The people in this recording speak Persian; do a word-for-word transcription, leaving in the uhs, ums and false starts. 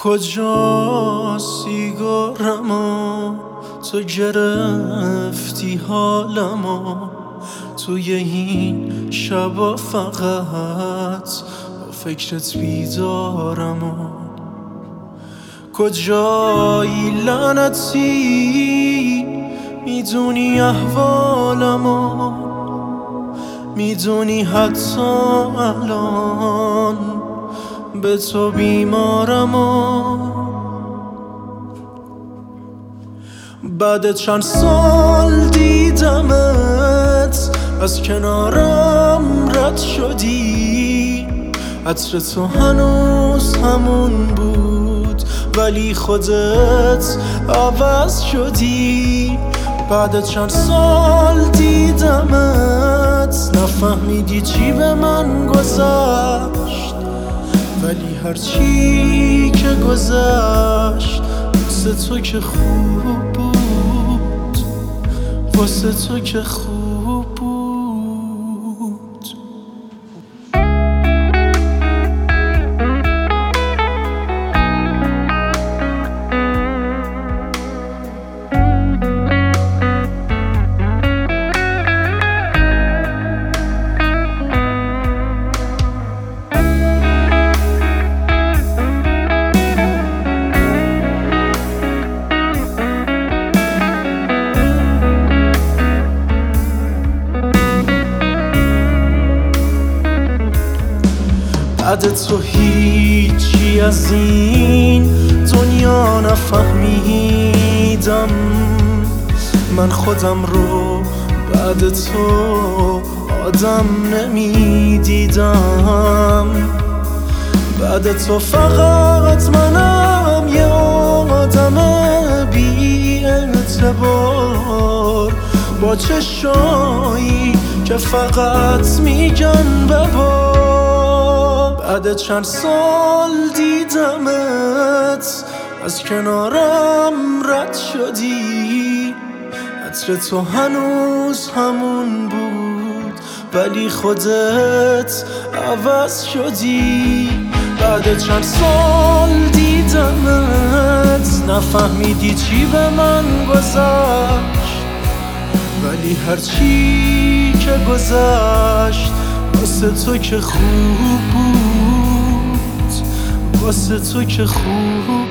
کجا سیگارمو تو گرفتی حالمو توی این شبا فقط با فکرت بیدارمو کجایی لعنتی میدونی احوالمو میدونی حتی الان به تو بیمارمو بعد چند سال دیدمت از کنارم رد شدی عطر تو هنوز همون بود ولی خودت عوض شدی بعد چند سال دیدمت نفهمیدی چی به من گذشت ولی هرچی که گذشت واسه تو که خوب بود واسه تو که خوب بود بعد تو هیچی از این دنیا نفهمیدم من خودم رو بعد تو آدم نمیدیدم بعد تو فقط منم یه آدم بی اعتبار با چشایی که فقط میگن ببار بعد چند سال دیدمت از کنارم رد شدی عطر تو هنوز همون بود ولی خودت عوض شدی بعد چند سال دیدمت نفهمیدی چی به من گذشت ولی هرچی که گذشت واسه تو که خوب بود واسه تو که خوب